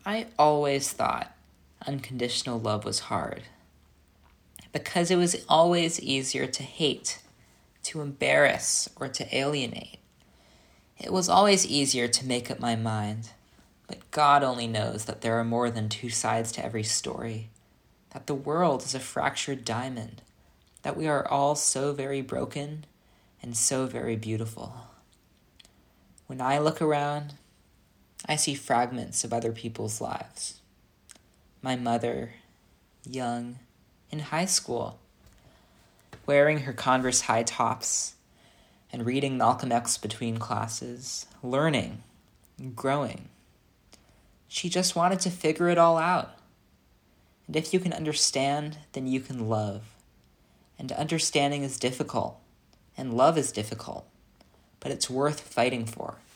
I always thought unconditional love was hard because it was always easier to hate, to embarrass, or to alienate. It was always easier to make up my mind, but God only knows that there are more than two sides to every story, that the world is a fractured diamond, that we are all so very broken and so very beautiful. When I look around, I see fragments of other people's lives. My mother, young, in high school, wearing her Converse high tops and reading Malcolm X between classes, learning, growing. She just wanted to figure it all out. And if you can understand, then you can love. And understanding is difficult, and love is difficult, but it's worth fighting for.